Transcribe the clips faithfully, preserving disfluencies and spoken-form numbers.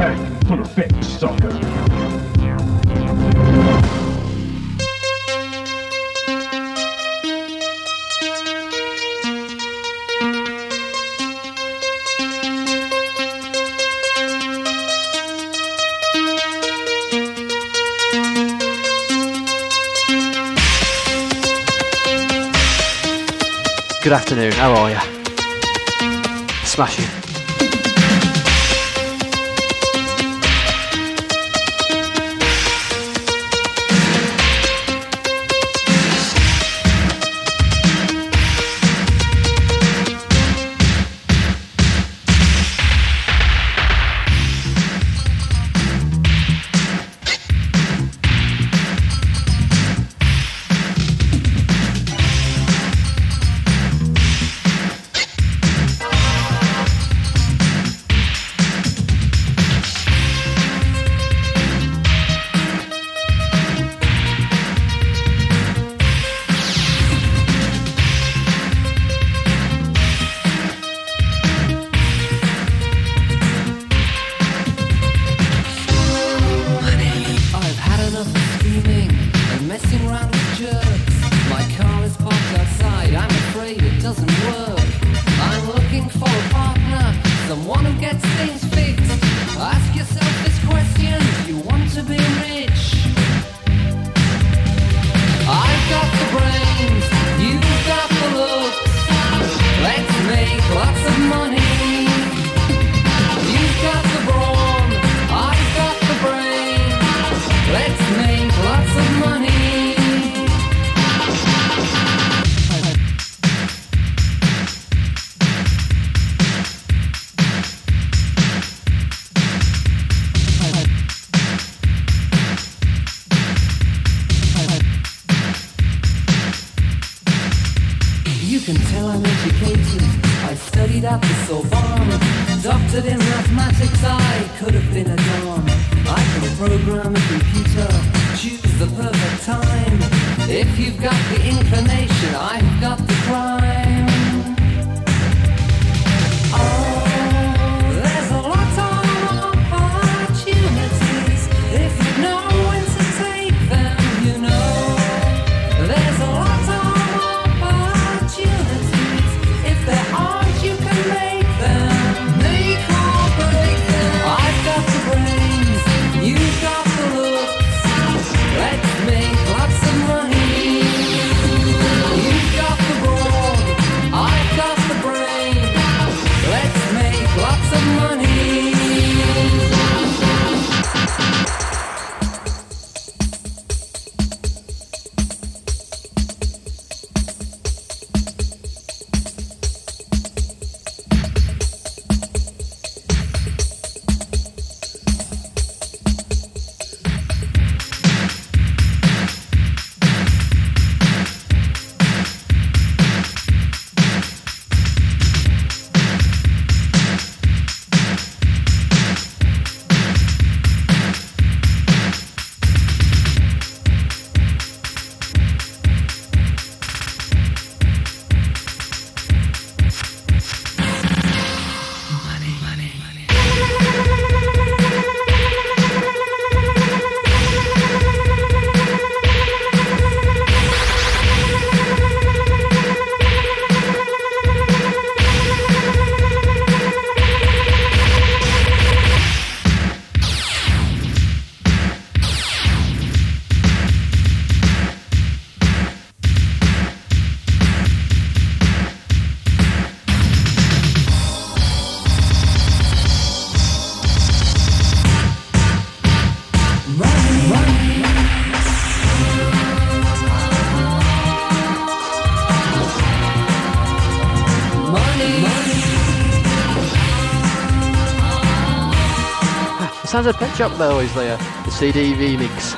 Bang for the fake sucker. Good afternoon, how are you? Smashing. Sounds like Pet Shop Boys there, the C D remix.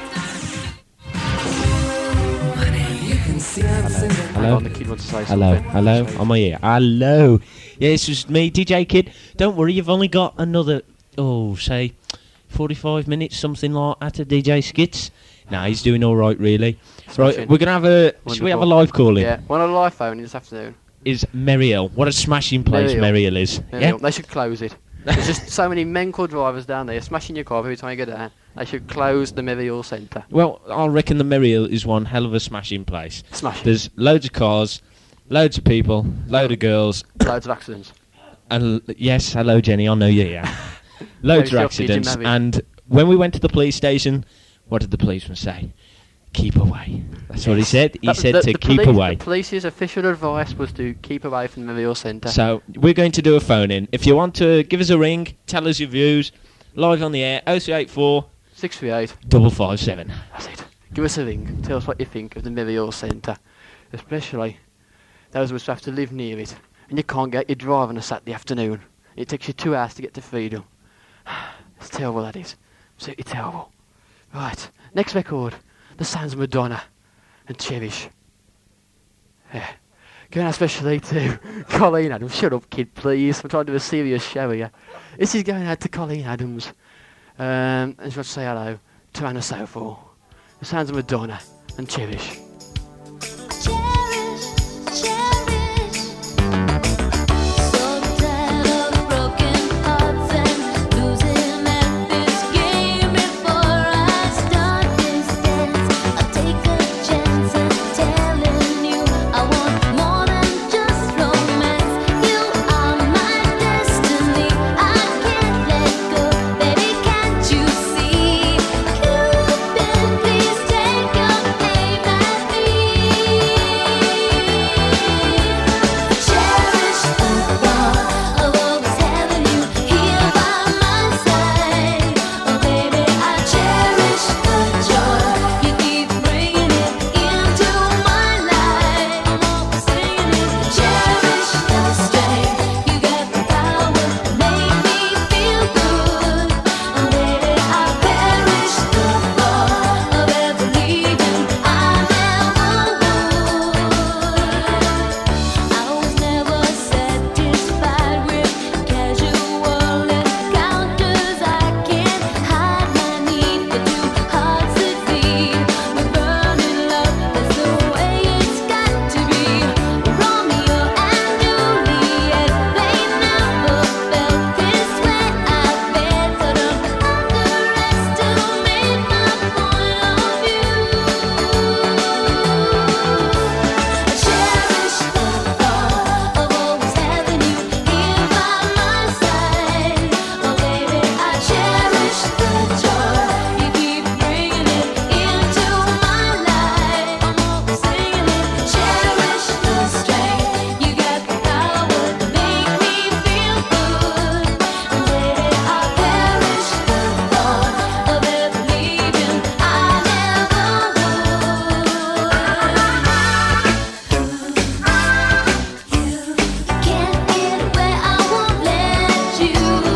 Hello. On, the kid wants to say Hello. something. Hello. Am I here? Hello. Yeah, it's just me, D J Kid. Don't worry, you've only got another, oh, say, forty-five minutes, something like that, of D J Skits. Nah, he's doing all right, really. Smashing. Right, we're going to have a, Wonderful. Should we have a live call in? Yeah, one on a live phone this afternoon. Is Merrill. What a smashing place Merrill is. Merrill. Yeah? They should close it. There's just so many mental drivers down there smashing your car every time you go down. They should close the Merriall Centre. Well, I reckon the Merriall is one hell of a smashing place. Smashing. There's loads of cars, loads of people, load of girls, Loads of accidents. and l- yes, hello Jenny, I know you. Yeah, loads of Very shocking, accidents. Jim Abbey. And when we went to the police station, what did the policeman say? Keep away. That's what he said. He That- said the- to the keep police, away. The police's official advice was to keep away from the Merriall Centre. So we're going to do a phone in. If you want to give us a ring, tell us your views, live on the air, oh three eight four six three eight. double five seven. That's it. Give us a ring. Tell us what you think of the Merriall Centre. Especially those of us who have to live near it. And you can't get your drive on a Saturday afternoon. It takes you two hours to get to Freedom. It's terrible, that is. Absolutely terrible. Right. Next record. The Sounds of Madonna and Cherish. Yeah. Going out especially to Colleen Adams. Shut up, kid, please. I'm trying to do a serious show here. This is going out to Colleen Adams. Um, and she wants to say hello to Anna Southall. The Sounds of Madonna and Cherish. Cherish, cherish. So tired of broken hearts and losing at this game. Before I start this dance, I'll take a chance at telling you I want more than just romance. You are my destiny. I can't let go, baby. Can't you see? Cupid, please take your aim at me. Cherish the thought of always having you here by my side. Oh baby, I cherish the joy you keep bringing it into my life. I'm always singing it. Cherish the strength you got, the power to make me feel good. Oh baby, I perish the thought of ever leaving. I never would. I was never satisfied with casual encounters. I can't hide my need for two hearts that beat with burning love. That's the way it's got to be. Romeo and Juliet, they never felt this way. I bet I don't underestimate my point of view. I cherish the thought of always having you here by my side. Oh baby, I cherish the joy you keep bringing it into my life. I'm always singing it. Cherish the strength you got, the power to make me feel good. And baby, I perish the thought of ever leaving. I never would. Can't get away, I won't let you.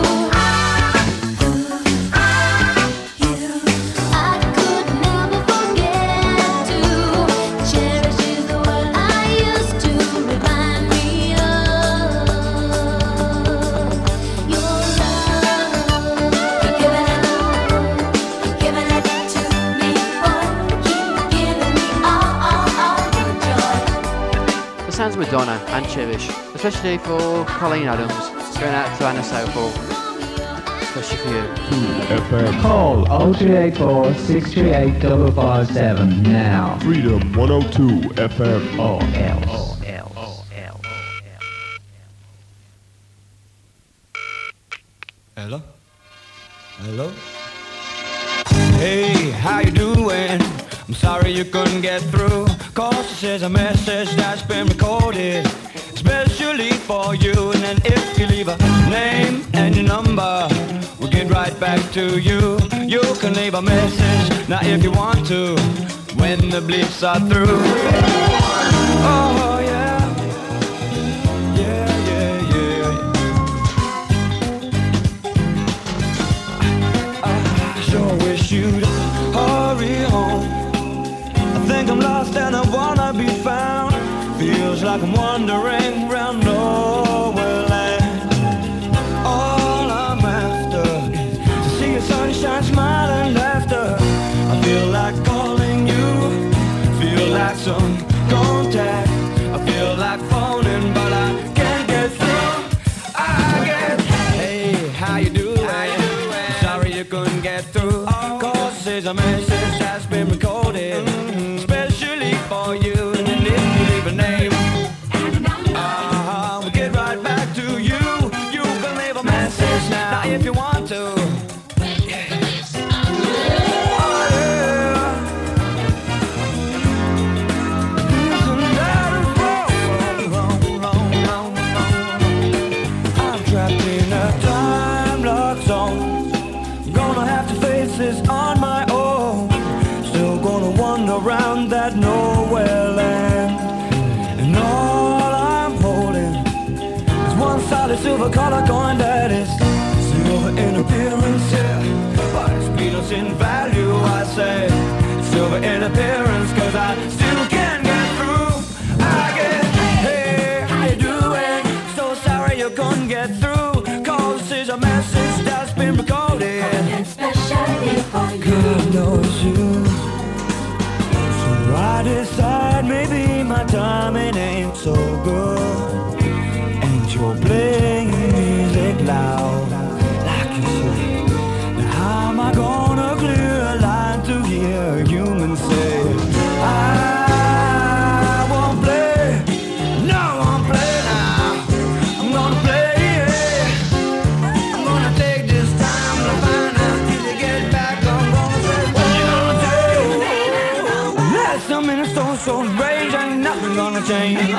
I could never forget to. Cherish is the word I used to remind me of your love. Giving it, giving it to me, boy. Keep giving me all, all, all your joy. The Sounds of Madonna and Cherish. Especially for Colleen Adams. Going out to Anna Southall. Especially for you. F M. Call oh three eight four, six three eight, five five seven now. Freedom one oh two F M. Or else. Hello? Hello? Hey, how you doing? I'm sorry you couldn't get through. Cause this is a message that's been recorded especially for you. And then if you leave a name and your number, we'll get right back to you. You can leave a message now if you want to, when the bleeps are through. Oh yeah. Yeah, yeah, yeah. I sure wish you'd hurry home. I think I'm lost and I wanna be found. Feels like I'm wandering round nowhere land. All I'm after is to see your sunshine, smile and laughter. I feel like calling you, feel like some contact. I feel like phoning but I can't get through. I get, hey, you couldn't get through. Cause there's a message that's been recorded, especially for you. And if you leave a name, uh-huh, we'll get right back to you. You can leave a message now if you want to. On my own, still gonna wander around that nowhere land, and all I'm holding is one solid silver color coin that is silver in appearance, yeah, but it's peanuts in value. I say silver in appearance, cause I still can't get through. I get, hey, how you doing? So sorry you couldn't get through, cause this is a message that's been recorded. God knows you. So I decide maybe my timing ain't so good, and you're playing music loud like you should. Now how am I gonna clear a line to hear a human say I won't play, no I won't play now. I'm gonna play, yeah. I'm gonna take this time to find out till you get back. Something that's so, so rage, ain't nothing gonna change. Hey,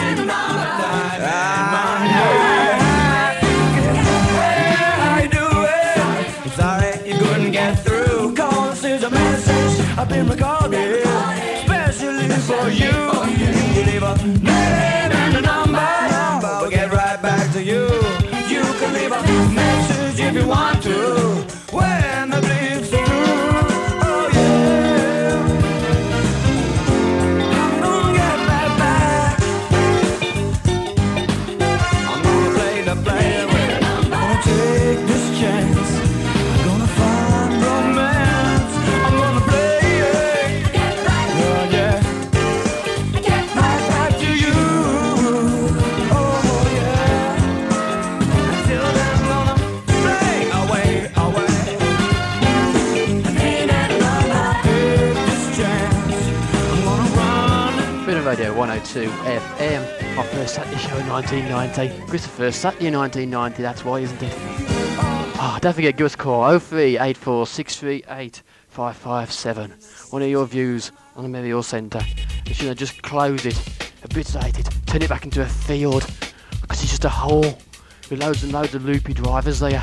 how you doing? Sorry you couldn't get through, cause this is a message I've been recording, especially for you. You leave a name and a number, we'll get right back to you. You can leave a message if you want to, when the bleed's through. Oh yeah. Radio one oh two F M. Our first Saturday show in nineteen ninety. Chris, the first Saturday in nineteen ninety, that's why, isn't it? Ah, oh, don't forget, give us a call, oh three eight four six three eight five five seven. One of your views on the Merriall Centre. You should have just closed it, obliterated, turn it back into a field, because it's just a hole with loads and loads of loopy drivers there.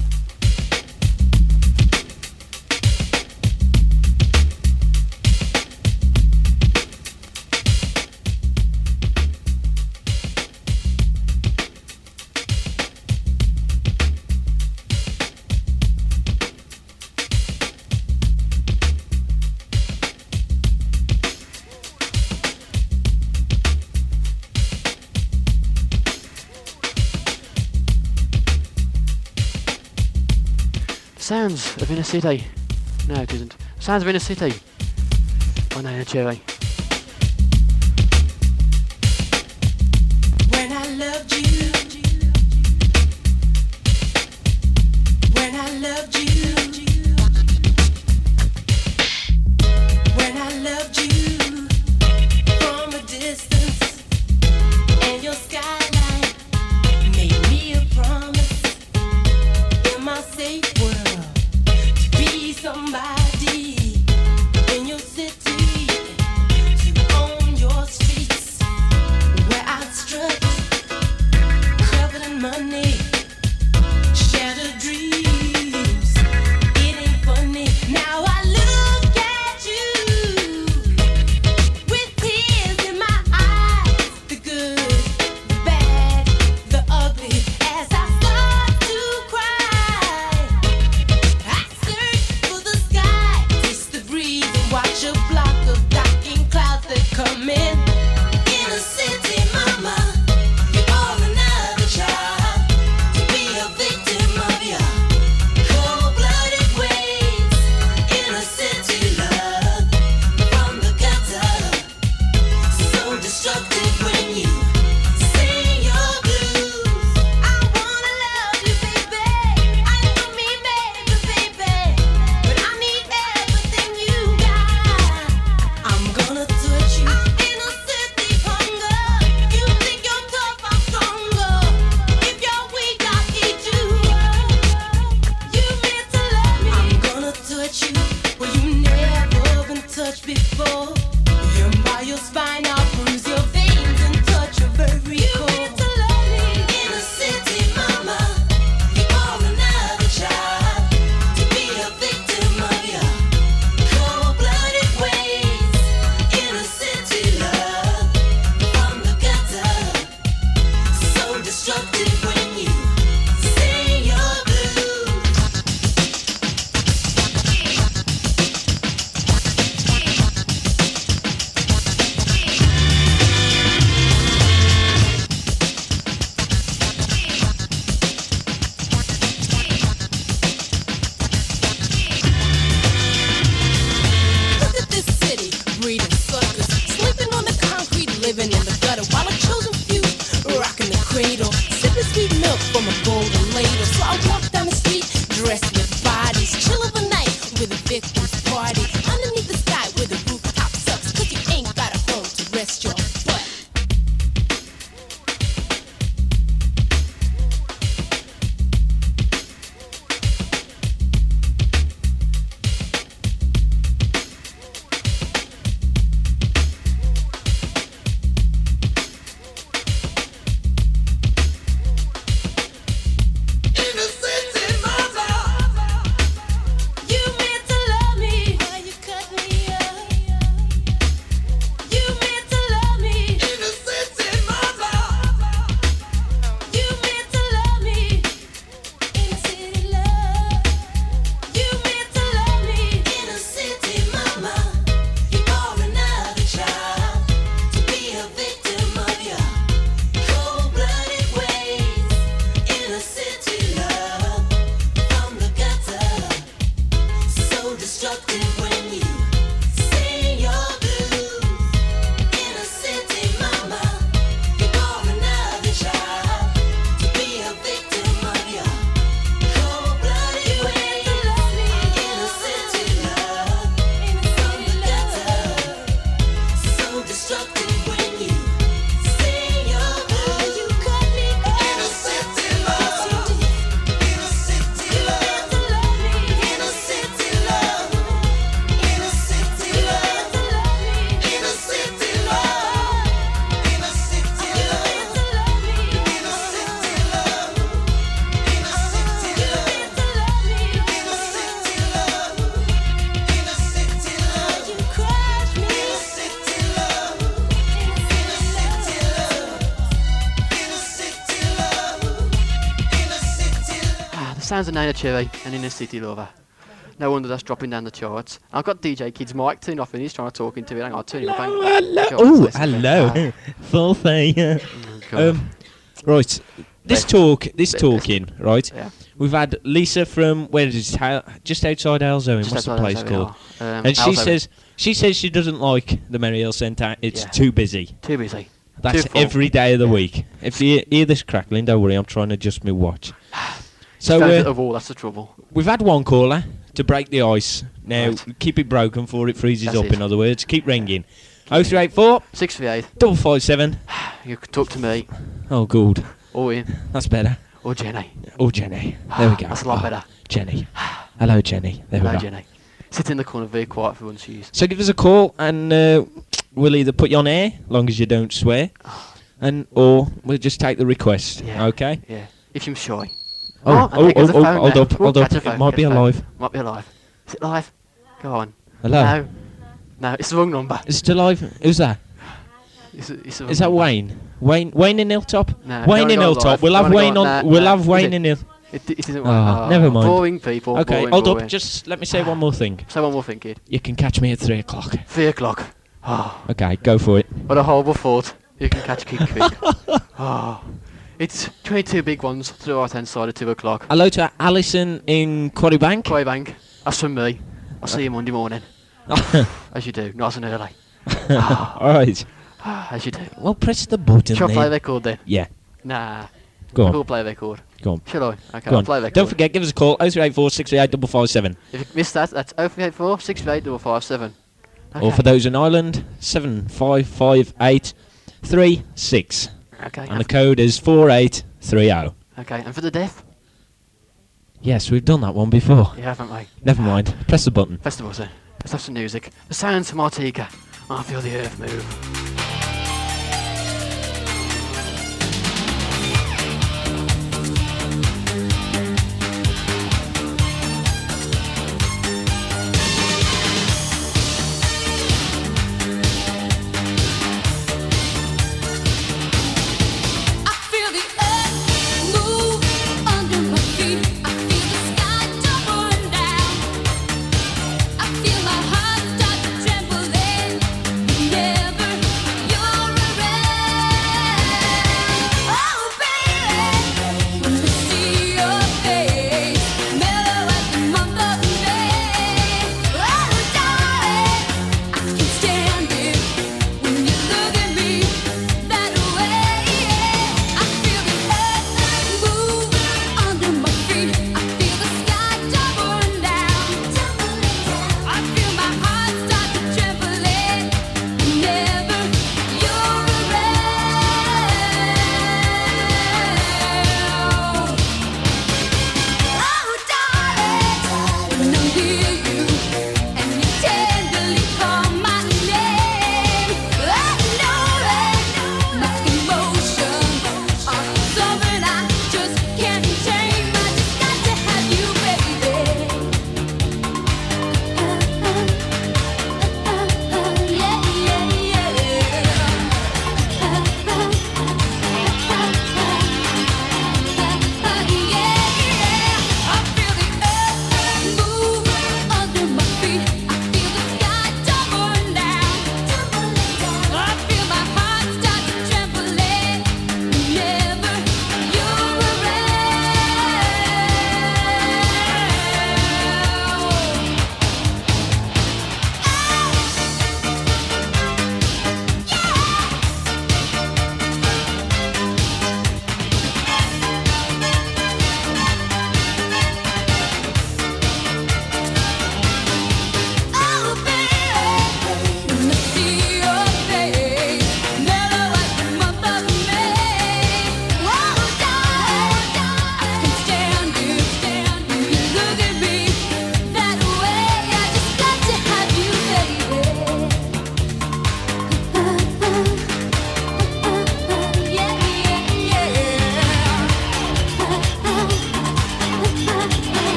Sounds of inner city. No, it isn't. Sounds of inner city. Oh no, Cherry. When I loved you, when I loved you, when I loved you from a distance, and your skyline made me a promise in my safe world. Somebody in your city, milk from a golden ladle. So I walk down the street, dressed with bodies, chill of the night with a victim's party. Underneath the sky where the rooftop sucks, 'cause you ain't got a home to rest your butt. You meant to love me, why you cut me up? You meant to love me, you meant to love me, inner city love. You meant to love me, inner city mama. You bore another child to be a victim of your cold-blooded ways. Inner city love from the gutter. So destructive when you sing your blues. Inner city mama, you bore another child to be a victim of your cold-blooded ways. Inner city love from the gutter. So destructive when you sing your blues. You cut me off. Inner city love. Inner city love. You meant to love me. Inner city love. Inner city love. Inner city love. Inner city love. You meant to love me. Inner city love. Inner city love. Inner city love. Inner city love. You crushed me. Inner city love. Inner city love. Inner city love. Inner city love. Ah, the sounds of Nana Cherry and Inner City Lover. No wonder that's dropping down the charts. I've got D J Kid's mic turned off and he's trying to talk into it. Hang on, I'll turn it off. hang on. Hello. God, Oh, listen. hello. Ah, Full thing. oh, God. Um, right. This Bit- talk, this bit- talking, right? Yeah. We've had Lisa from where is it? Ha- just outside Alzo. Just What's the outside place Alzo, called? yeah. Um, And she Alzo. says she says she doesn't like the Merrill Centre. It's Yeah. too busy. Too busy. That's Too full. every day of the week. If you hear this crackling, don't worry. I'm trying to adjust my watch. So Goes uh, at the wall, that's the trouble. we've had one caller to break the ice. Now Right. keep it broken before it freezes That's up. it. In other words, keep ringing. Oh three eight four six three eight. double five seven. You can talk to me, Oh, good. or Ian, That's better. or Jenny. Oh, Jenny. There we go. That's a lot Oh, better. Jenny. Hello, Jenny. There Hello, we go. Jenny. Sit in the corner very quiet for once, she's. So give us a call, and uh, we'll either put you on air, long as you don't swear, and or we'll just take the request. Yeah. Okay. Yeah. If you're shy. Oh, I oh, think oh, there's a oh, phone hold now. up, Oh, hold up. catch a It phone, might catch be a phone. alive. Might be alive. Is it live? Go on. Hello. No. No, it's the wrong number. Is it alive? Who's that? It's, it's the wrong Is that number. Wayne? Wayne? Wayne in Hilltop? No, Wayne don't in go Hilltop. live. We'll have Don't go Wayne on. nah, we'll nah, have is Wayne it? in Hill. It, it isn't. Oh, oh, never mind. Boring people. Okay, boring, hold boring. up. Just let me say one more thing. Say one more thing, kid. You can catch me at three o'clock. Three o'clock. Oh, Okay, go for it. what a horrible thought. You can catch Kid quick. Oh, it's twenty-two big ones to the right hand side at two o'clock. Hello to Alison in Quarry Bank. Quay Bank. That's from me. I'll see you Monday morning. As you do, nice and early. All right. As you do. Well, press the button. Shall I play then. record then? Yeah. Nah. Go on. We'll play record. Go on. Shall I? Okay, Go I'll on. play record. Don't forget, give us a call. oh three eight four, six three eight, five five seven. If you missed that, that's oh three eight four, six three eight, five five seven. Or for those in Ireland, seven five five eight three six. Okay. And And the code is four eight three zero. okay, and for the deaf? Yes, we've done that one before. Yeah, haven't we? Never mind. Press the button. Festivals then. Let's have some music. The sounds from Artica. I feel the earth move. I feel the earth move under my feet. I feel the sky tumbling down. I feel my heart start to tremble. Then never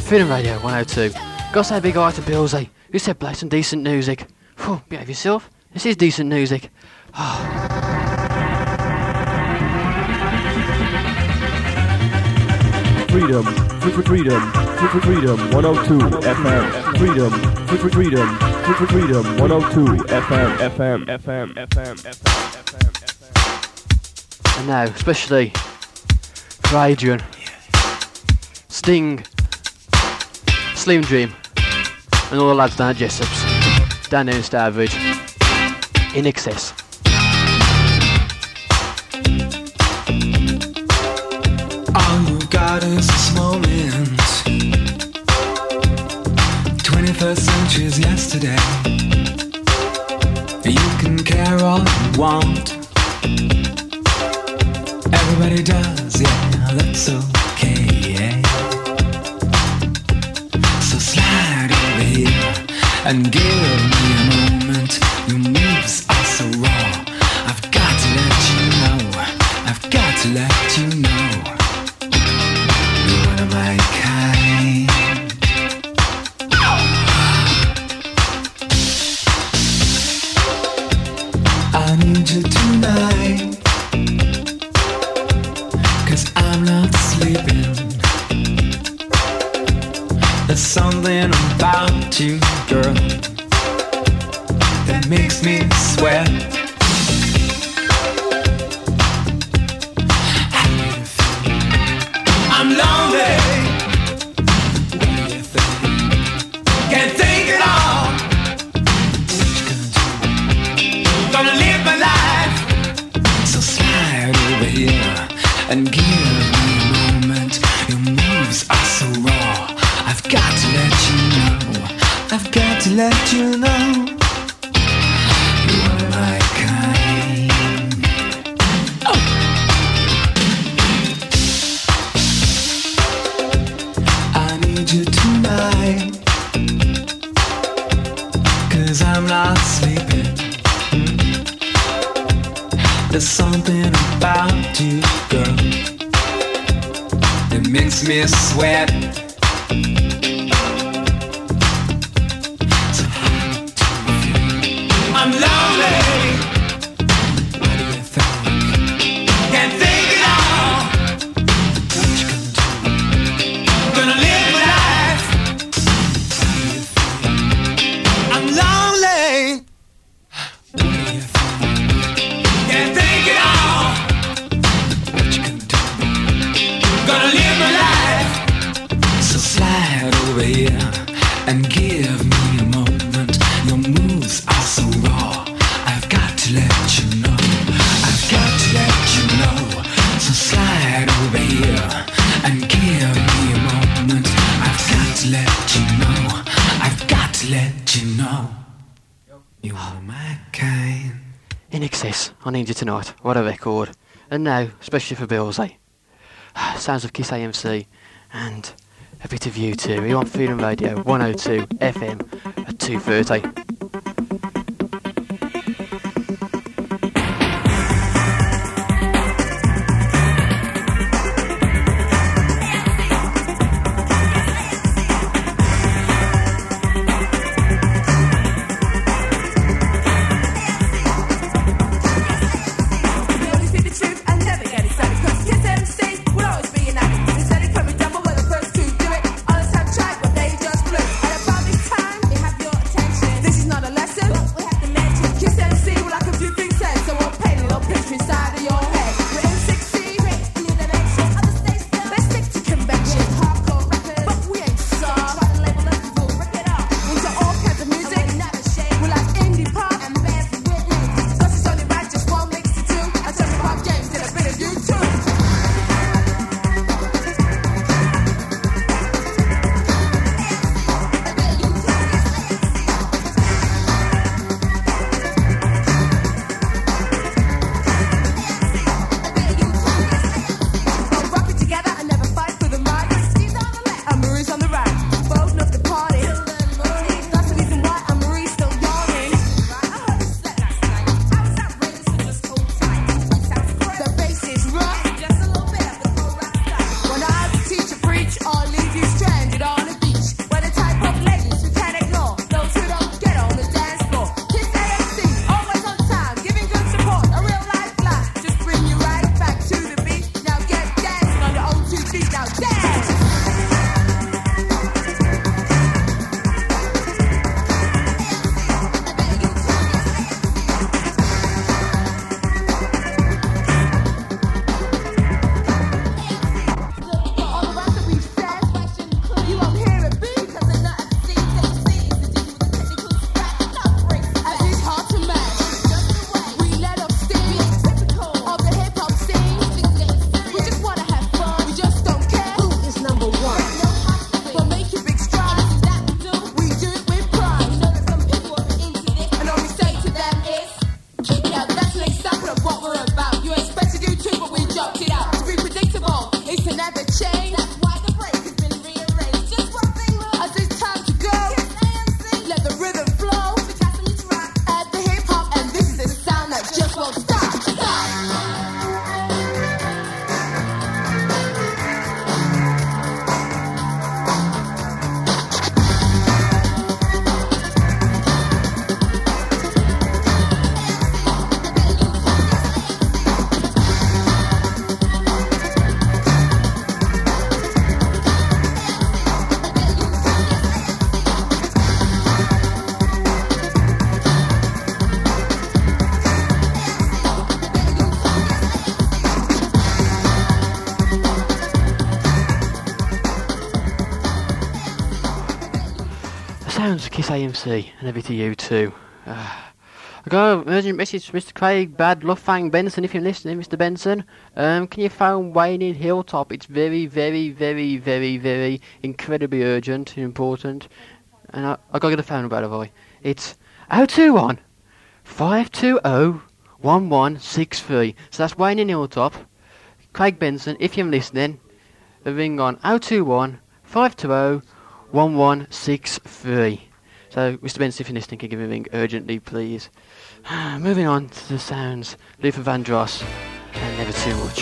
Freedom Radio one oh two. Gotta say a big hi to Billsy, who said play some decent music. Phew, behave yourself. This is decent music. Freedom, fr- fr- freedom, fr- fr- freedom, one oh two F M. Freedom, fr- fr- freedom, fr- fr- freedom, one oh two F M, F M, F M, F M, F M, F M, F M. And now, especially for Adrian, Sting, Slim Dream, and all the lads down at Jessop's, down there in Starbridge, In Excess. All you've got is this moment. twenty-first century's yesterday. You can care all you want. Everybody does, yeah, that's okay, yeah. So slide over here and give me a moment. Your moves are so raw. I've got to let you know. I've got to let you know. You're one of my kind. I need you tonight. Cause I'm not sleeping. There's something about you, girl, that makes me sweat. I'm lonely. What do you think? Can't take it all. What you gonna do? Gonna live my life. So slide over here and give me a moment. Your moves are so raw. I've got to let you know. I've got to let you know. You are my kind. Oh. I need you tonight. Cause I'm not sleeping. There's something about you, girl, that makes me sweat. So how do you feel? I'm lonely. What do you think? Can't think it all. What you gonna do? Gonna live my life. How do you feel? I'm lonely. What do you think? Can't think it all. What you gonna do? Gonna live my life. So slide over here and give me a moment. Your moves are so raw. I've got to let you know. I've got to let you know. So slide over here and give me a moment. I've got to let you know. I've got to let you know. You are my kind. In Excess, I Need You Tonight. What a record. And now, especially for Billsy, sounds of Kiss A M C and a bit of U two. Here on Freedom Radio one oh two F M at two thirty. This sounds of Kiss A M C and every to you too. Uh, I got an urgent message from Mister Craig Bad Luffang Benson. If you're listening, Mister Benson, um, can you phone Wayne in Hilltop? It's very, very, very, very, very incredibly urgent and important. And I, I gotta get a phone number, have I? It's oh two one, five two oh, one one six three. So that's Wayne in Hilltop. Craig Benson, if you're listening, the ring on oh two one, five two oh, one one six three. So, Mister Benson, if you're listening, can you give me a ring urgently, please? Moving on to the sounds, Luther Vandross, and Never Too Much.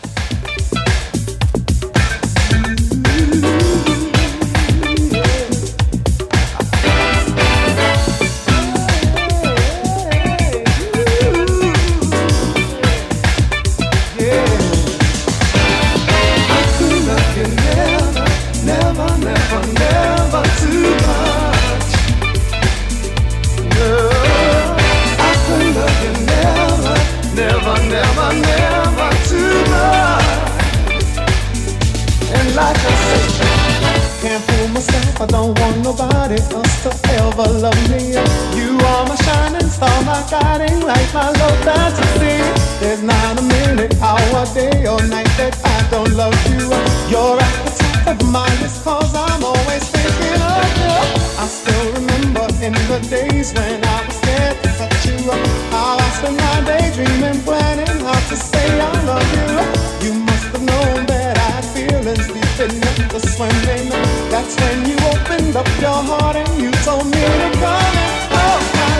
I don't want nobody else to ever love me. You are my shining star, my guiding light, my love fantasy. There's not a minute, hour, day or night that I don't love you. You're at the top of my list, cause I'm always thinking of you. I still remember in the days when I was scared to touch you, how I spent my day dreaming, planning how to say I love you. You must have known that I had feelings deep in the swimming. That's when you opened up your heart and you told me to come and hold my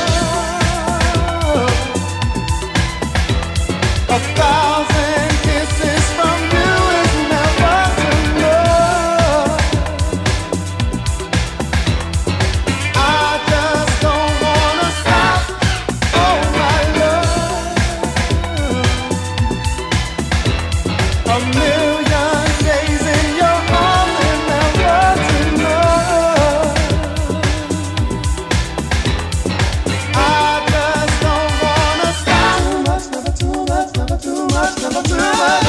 love. A thousand kisses from you is never enough. I just don't wanna stop, oh my love. A million days in your arms is never enough. I just don't wanna stop. Too much, never too much, never too much, never too much.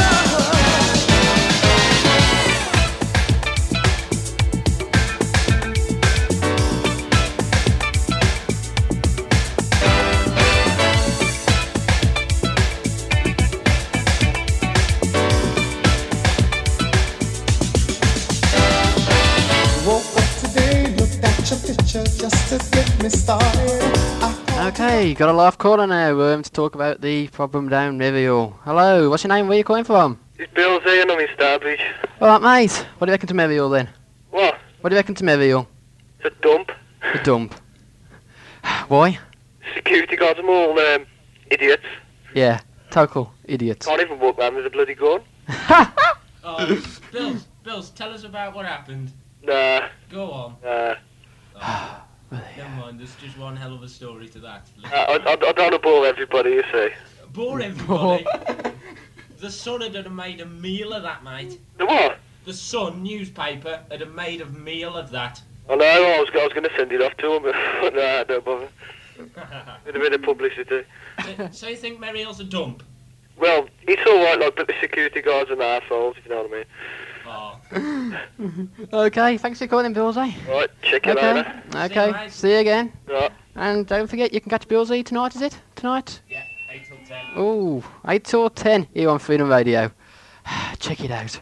Woke up today, looked at your picture just to get me started. I Okay, got a live caller now um, to talk about the problem down Merriall. Hello, what's your name? Where are you calling from? It's Bill Z and I'm in Starbridge. Alright, mate. What do you reckon to Merriall then? What? What do you reckon to Merriall? It's a dump. The dump. Why? Security guards are all um, idiots. Yeah, total idiots. Can't even walk round with a bloody gun. Oh, Bills, Bills, tell us about what happened. Nah, Go on. nah. Oh, never mind, there's just one hell of a story to that. Uh, I, I, I don't want to bore everybody, you see. Bore everybody. The Sun had have made a meal of that, mate. The what? The Sun newspaper had have made a meal of that. I know, I was, I was going to send it off to them, but nah, don't bother. With a bit of publicity. so, so you think Merriall's a dump? Well, it's alright, like, but the security guards are arseholes, if you know what I mean. Oh. Okay, thanks for calling, Billsy. Right, check it Okay, out. okay, mate. see you again. Right. And don't forget, you can catch Billsy tonight, is it? Tonight? Yeah, eight till ten. Ooh, eight till ten here on Freedom Radio. Check it out.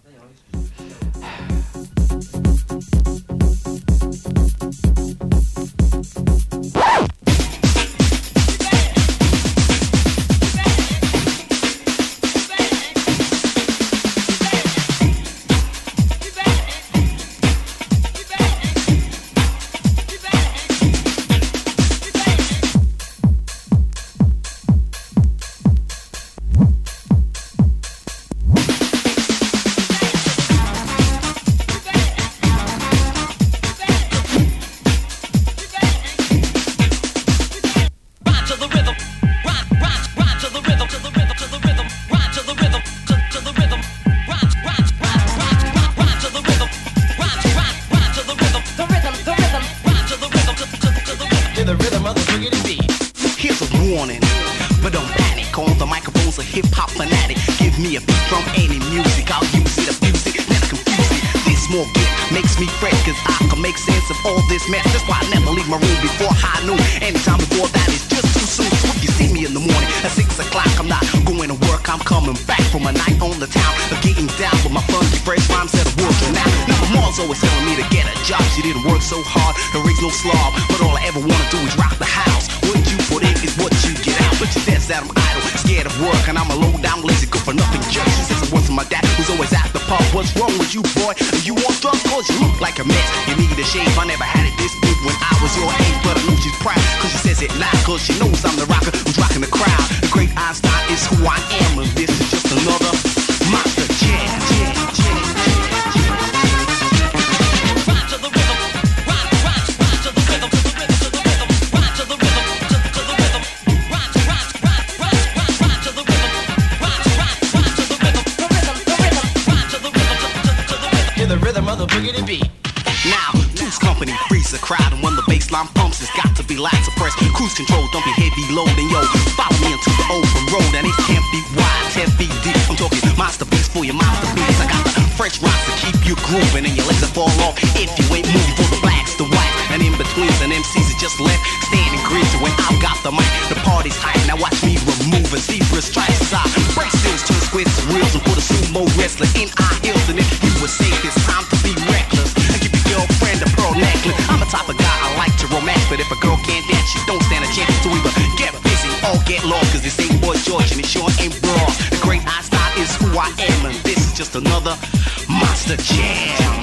makes me fret, cause I can make sense of all this mess. That's why I never leave my room before high noon. Anytime before that is just too soon. So if you see me in the morning at six o'clock, I'm not going to work, I'm coming back from a night on the town of getting down with my funky fresh rhymes that are working now. Now my mom's always telling me to get a job. She didn't work so hard to raise no slob, but all I ever wanna do is rock the house. What you put in is what you get out. But she says that I'm idle, scared of work, and I'm a low down, lazy, good for nothing jerk. She says it wasn't my dad who's always at the pub. What's wrong with you, boy? You want drugs? Cause you look like a mess. You need a shave. I never had it this good when I was your age, but I know she's proud, cause she says it loud, cause she knows I'm the rocker who's rocking the crowd. The great Einstein is who I am, and this is just another monster jam. jam, jam, jam, jam. Rock to the rhythm, rock, rock, rock to the rhythm, to the rhythm, to the rhythm, rock to the rhythm, to, to the rhythm, rock, rock, rock, rock, rock, rock to the rhythm, rock, rock, rock to the rhythm, the rhythm, the rhythm, rock to the rhythm, to, to, to the rhythm, to the rhythm of the boogie beat. Now, two's company frees the crowd, and when the bass line pumps, it's got to be loud, suppressed. Cruise control, don't be heavy loading, yo. Follow me into the open road, and it can't be wide, ten feet deep. I'm talking monster beats for your monster beats. I got the fresh rhymes to keep you grooving, and your legs will fall off if you ain't moving. For the blacks, the whites, and in betweens, and M Cs are just left standing greasy. When I've got the mic, the party's hype. Now watch me remove a zebra stripes. I break stills, turn squares to reels, and put a sumo wrestler in our heels. And if you would say it's time to be reckless, and give your girlfriend a pearl necklace. I'm the type of guy I like to romance, but if a girl can't dance, she don't stand a chance. So either get busy or get lost, cause this ain't Boy George and it sure ain't broad. The great Einstein is who I am, and this is just another monster jam.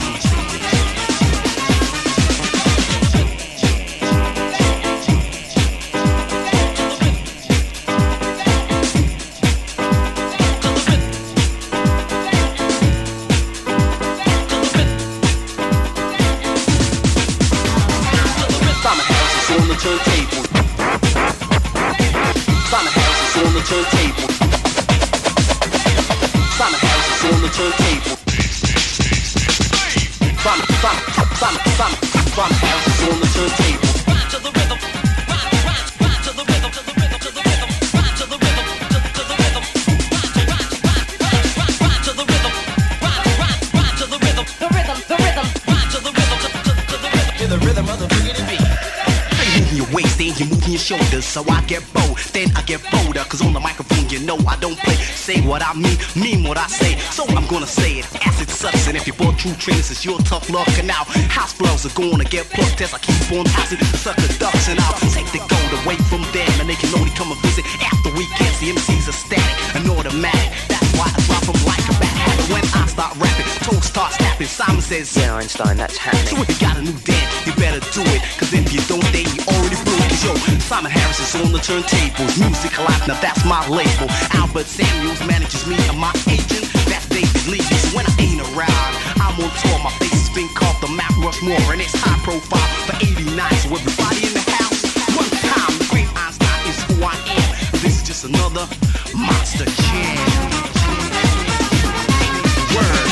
Turntable. Simon Harris is on the turntable. Simon Harris is on the turntable. Simon, Simon, Simon, Simon, Simon Harris is on the turntable. Rock to the rhythm, rock, rock, rock to the rhythm, to the rhythm, to the rhythm, rock to the rhythm, to, to the rhythm, rock, rock, rock, rock, rock, rock to the rhythm, rock, rock, rock to the rhythm, the rhythm, the rhythm, rock to the rhythm, to, to, to the rhythm, to the rhythm of the boogie beat. Moving your waist, then you moving your shoulders, so I get bold, then I get bolder, cause on the microphone you know I don't play, say what I mean, mean what I say, so I'm gonna say it, acid sucks, and if you bought true trainers, it's your tough luck, and now house blows are gonna get plucked as I keep on housing the sucker ducks, and I'll take the gold away from them, and they can only come and visit after weekends, the M Cs are static, and automatic, that's why I drop them like a bat habit, when I start rapping, toes start snapping, Simon says, yeah Einstein, that's happening, so if you got a new dance, you better do it, cause if you don't, then you already blew it, cause yo, Simon Harris is on the turntables, music alive, now that's my label, Albert Samuels manages me and my agent, that's David Lee, so when I ain't around, I'm on tour, my face has been called the Mount Rushmore, and it's high profile for eighty-nine, so everybody in the house, one time, the great Einstein is who I am, this is just another monster jam. Word.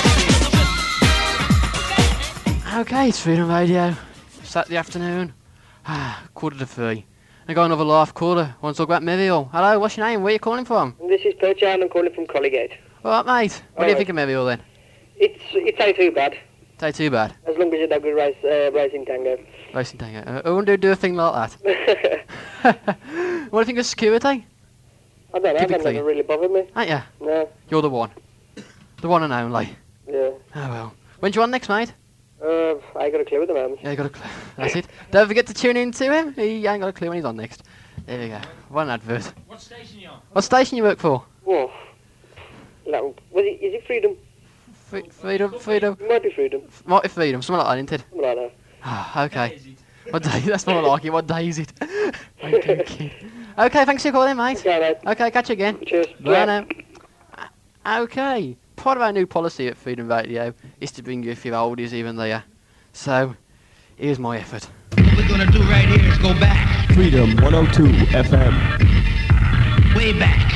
Okay, it's Freedom Radio. Saturday afternoon. Ah, quarter to three. I got another live caller. Want to talk about Miriel? Hello, what's your name? Where are you calling from? This is Perchan, I'm calling from Colligate. All right, mate. What All do you right. think of Miriel then? It's it's ain't too bad, Say too bad. as long as you don't go race, uh, racing tango. Racing tango. Uh, I wonder who'd do a thing like that. What do you think of security? I don't know, that Typically. never really bothered me. Ain't ya? No, You're the one. The one and only. yeah. Oh well. When's you on next, mate? Uh, I ain't got a clue at the moment. Yeah, you got a clue. That's it. Don't forget to tune in to him. He ain't got a clue when he's on next. There we go. One advert. What station you on? What station you work for? Whoa. No, was it, is it Freedom? Free, freedom, freedom. It might be Freedom, Mighty freedom, something like that, isn't it? something like that. Ah, okay. What day? That's more like it. What day is it? Okay, okay. Okay, thanks for calling, mate. Okay, mate. Okay, catch you again. Cheers. Bye now. Uh, Okay. Part of our new policy at Freedom Radio is to bring you a few oldies even there. So, here's my effort. What we're gonna do right here is go back, Freedom one oh two F M. way back.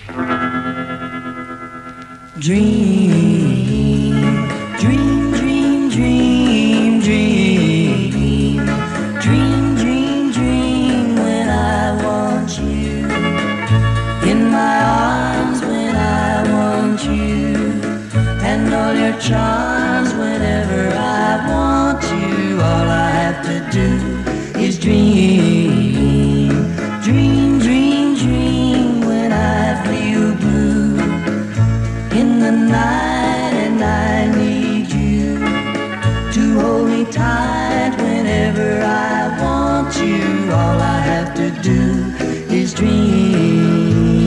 Dream, dream, dream, dream, dream, dream, dream, dream when I want you in my arms when I want you and all your charms whenever I want to do is dream, dream, dream, dream when I feel blue in the night and I need you to hold me tight whenever I want you. All I have to do is dream.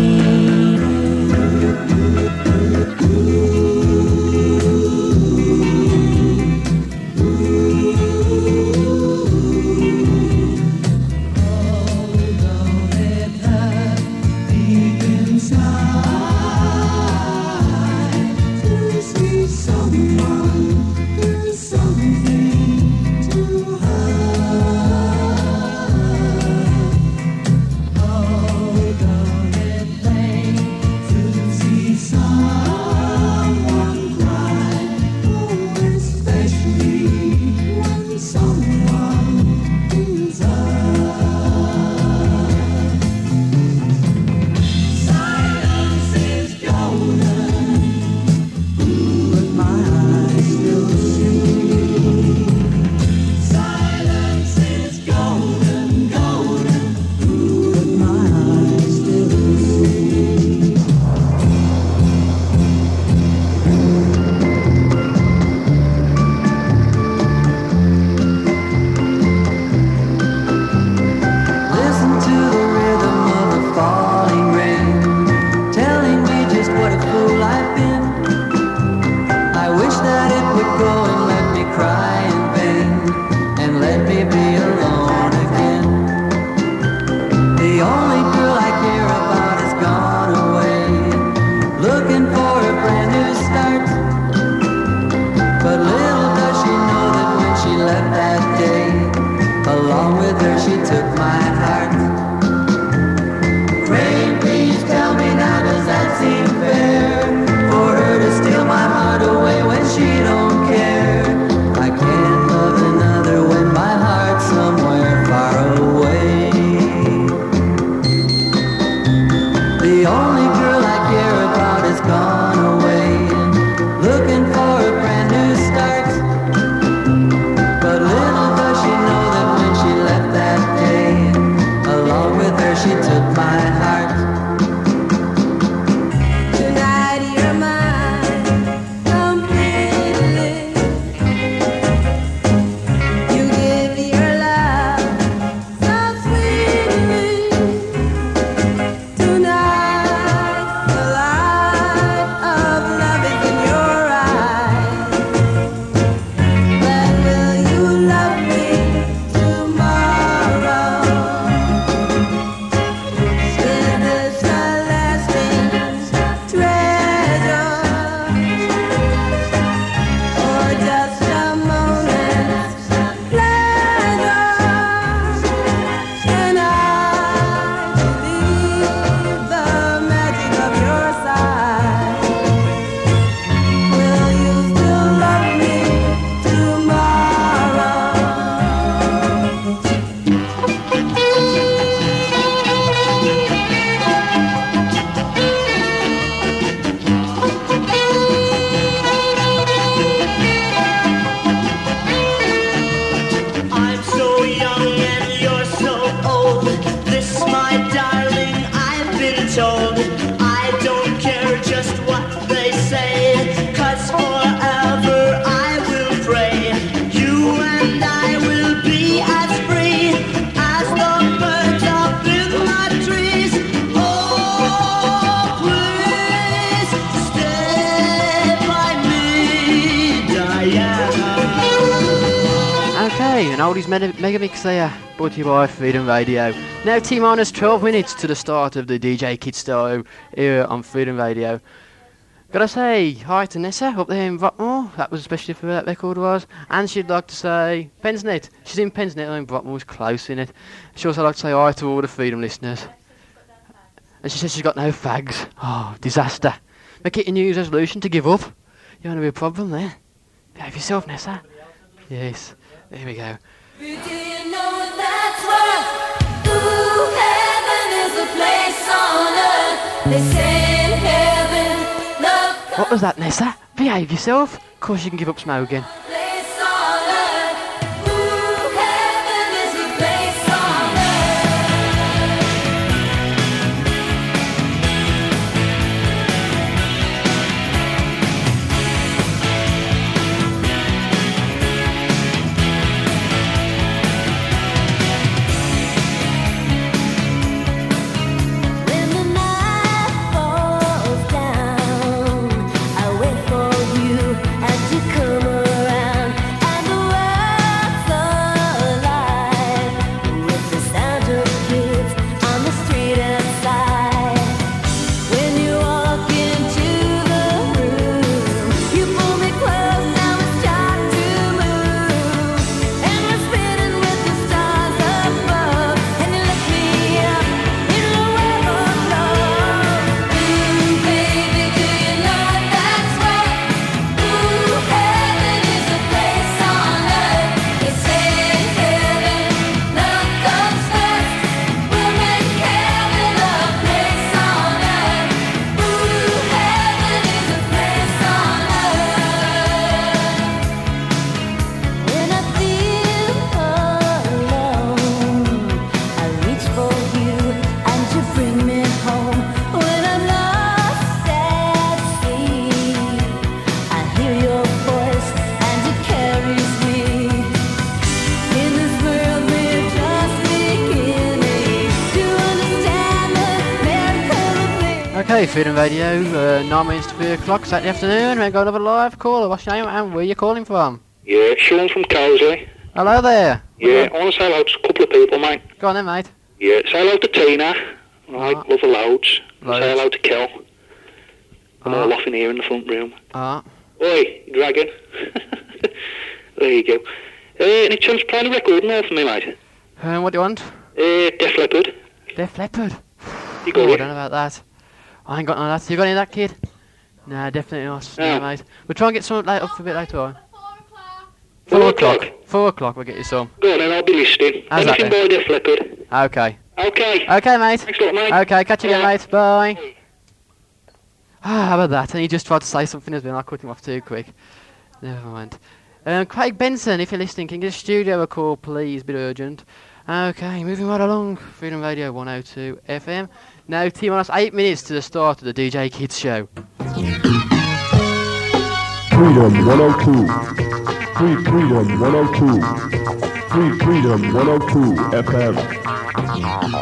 An oldies mega, mega mix there, brought to you by Freedom Radio. Now T minus twelve minutes to the start of the D J Kid Style era on Freedom Radio. Gotta say hi to Nessa up there in Brockmore, that was especially for that record was, and she'd like to say Pensnet, she's in Pensnet and Brockmore's close in it. She'd also like to say hi to all the Freedom listeners. And she says she's got no fags. Oh, disaster. Make it a New Year's resolution to give up. You want to be a problem there? Behave yourself, Nessa. Yes. There we go. Do you know that's what? Ooh, heaven is a place on earth. They say in heaven, love. What was that, Nessa? Behave yourself. Of course you can give up smoking. Place on earth. Ooh, heaven Okay, Freedom Radio, uh, nine minutes to three o'clock, Saturday afternoon. We're going to have a live caller. What's your name and where are you calling from? Yeah, Sean from Cowsley. Hello there. Yeah, I want to say hello to a couple of people, mate. Go on then, mate. Yeah, say hello to Tina. Right, love her loads. Loads. Say hello to Kel. I'm Ah. all laughing here in the front room. Ah. Oi, you dragon. There you go. Uh, any chance of playing a record now for me, mate? Um, what do you want? Uh, Def Leppard. Def Leppard. You got oh, I it? don't know about that. I ain't got none of that. You got any of that, kid? Nah, definitely not. No. No, mate. We'll try and get some late up for a bit later on. Four Four o'clock. o'clock. Four o'clock, we'll get you some. Go on then, I'll be listening. How's that Anything then? by Def Leppard. Okay. Okay. Okay, mate. Thanks a lot, mate. Okay, catch you again, Yeah. mate. Bye. Ah, how about that? And he just tried to say something as well. I cut him off too quick. Never mind. Um, Craig Benson, if you're listening, can you give the studio a call, please? Bit urgent. Okay, moving right along. Freedom Radio one oh two F M. Now, T minus eight minutes to the start of the D J Kids show. Freedom one oh two. Free Freedom one oh two. Free Freedom one oh two F M.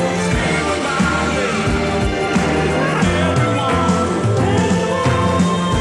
Everyone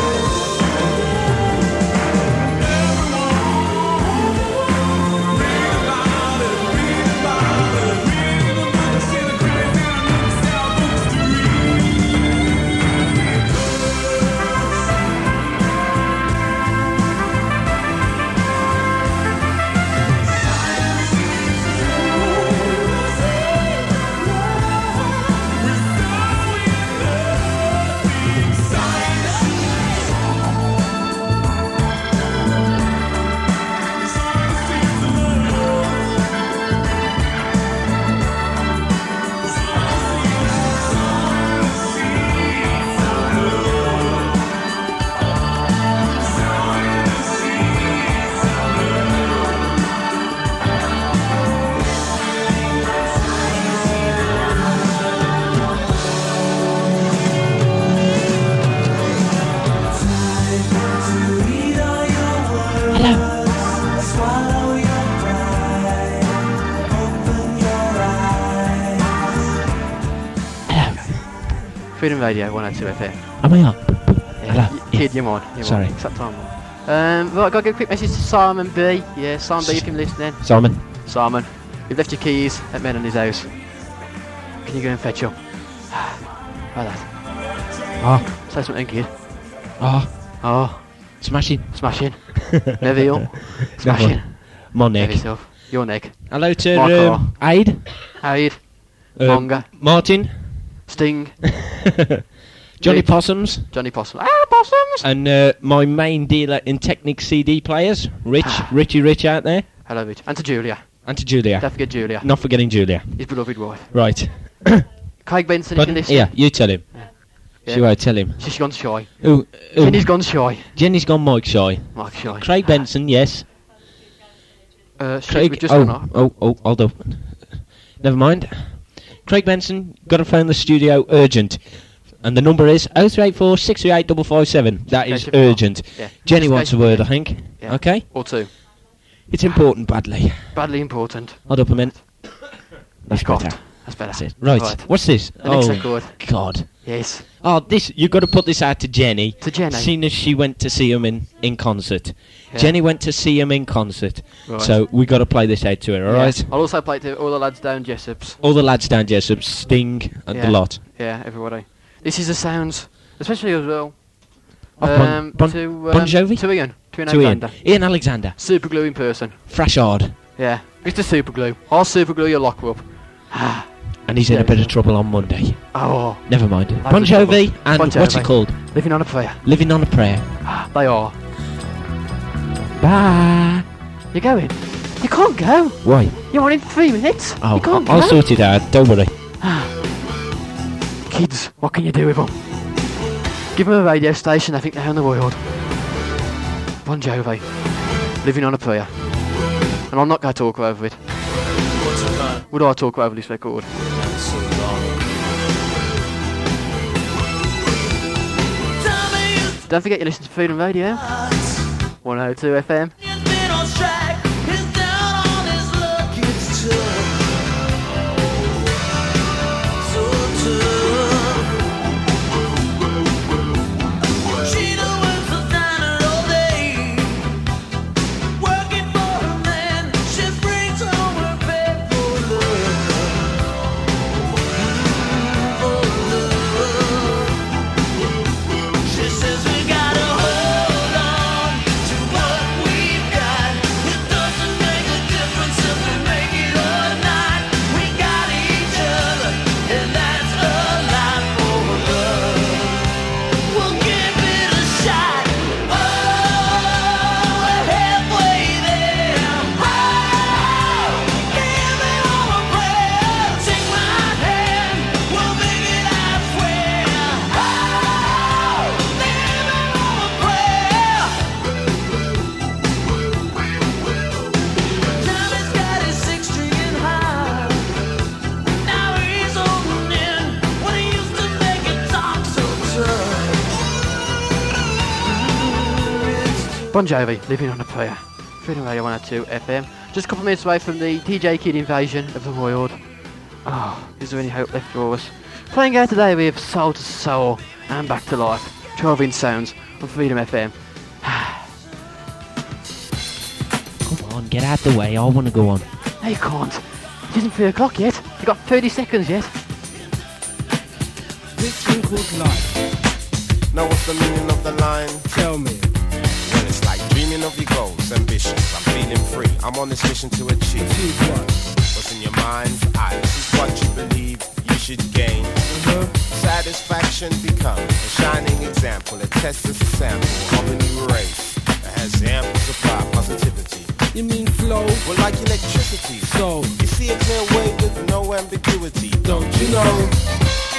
Freedom Radio one oh two F M. Am I on? Yeah, Hello. y- Kid, you're on. You're Sorry. On. It's that time. Um, right, got to give a quick message to Simon B. Yeah, Simon B, if you're listening. Simon. Simon, you've left your keys at Men on his house. Can you go and fetch them? Like that. Ah. Say something, kid. Ah. Oh. Smashing. Smashing. Neville. Smashing. My neck. Have yourself. Your neck. Hello to My um, Aid. Aid. Uh, Monga. Martin. Sting. Johnny Rick. Possums. Johnny Possum. Ah, Possums! And uh, my main dealer in Technic C D players, Rich, Richie Rich out there. Hello, Rich. And to Julia. And to Julia. Don't forget Julia. Not forgetting Julia. His beloved wife. Right. Craig Benson, if Pardon? you're listening. Yeah, you tell him. Yeah. See what I tell him. She's gone shy. Ooh, ooh. Jenny's gone shy. Jenny's gone Mike shy. Mike shy. Craig Benson, yes. Uh, shit, Craig, we've just oh, gone off. oh, oh, hold up. Never mind. Craig Benson, got to phone the studio urgent. And the number is oh three eight four, six three eight, five five seven. That is Okay, urgent. yeah. Jenny Just wants a go- word, I think. Yeah. Okay? Or two. It's important badly. Badly important. Hold up a minute. That's Got. better. That's better. That's it. Right. What's this? The next oh, record. God. Yes. Oh, this, you've got to put this out to Jenny. To Jenny. Seeing as she went to see him in, in concert. Yeah. Jenny went to see him in concert. Right. So we got to play this out to her, Yeah. alright? I'll also play it to all the lads down Jessop's. All the lads down Jessup, Sting, and yeah. the lot. Yeah, everybody. This is the sounds, especially as well. Oh, Bon- um, Bon- to, um, Bon Jovi? To Ian. To Ian To Ian. Alexander. Ian Alexander. Super glue in person. Fresh hard. Yeah. Mister Super glue. I'll super glue your locker up. And he's in Yeah, a bit yeah. of trouble on Monday. Oh. Never mind. Loads Bon of trouble. Jovi and Bon what's it Jovi. called? Living on a prayer. Living on a Prayer. They are. Bye. You're going. You can't go. Why? You're on in three minutes. Oh, you can't I'll go. sort it out. Don't worry. Kids, what can you do with them? Give them a radio station, I think they're in the world. Bon Jovi. Living on a prayer. And I'm not going to talk over it. Would I talk over this record? Don't forget you listen to Freedom Radio. one oh two F M. Bon Jovi, Living on a Prayer. Freedom Radio one oh two F M. Just a couple of minutes away from the D J Kid invasion of the world. Oh, is there any hope left for us? Playing out today we have Soul to Soul and Back to Life. twelve inch sounds on Freedom F M. Come on, get out the way. I want to go on. No, you can't. It isn't three o'clock yet. You've got thirty seconds yet. This thing called life. Now what's the meaning of the line? Tell me. Well, it's like dreaming of your goals, ambitions. I'm feeling free. I'm on this mission to achieve. Achieve what? What's in your mind's eye? This is what you believe you should gain. Uh-huh. Satisfaction becomes a shining example. It tests as a sample of a new race that has ample supply positivity. You mean flow? Well, like electricity. So you see a clear way with no ambiguity. Don't you know?